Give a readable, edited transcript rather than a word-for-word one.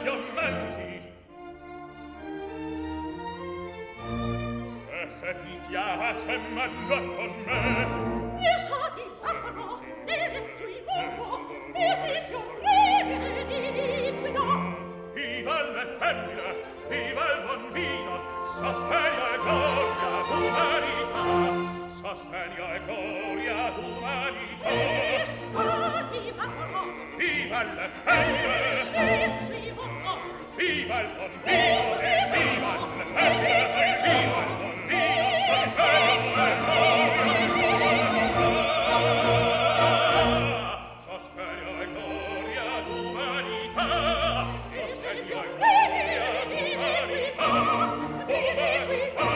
commenti. E se ti piace mangia con me. Io so ti farò, e rezzo il mondo, esempio breve di guida. Viva le femmine, viva il buon vino, sostegno e gloria d'umanità, sostegno e gloria d'umanità. E stati farò, viva le femmine, e rezzo il mondo, viva il buon vino, viva le femmine, viva il buon vino, sostegno e gloria d'umanità, sostegno e gloria d'umanità, sostegno e gloria d'umanità, umanità.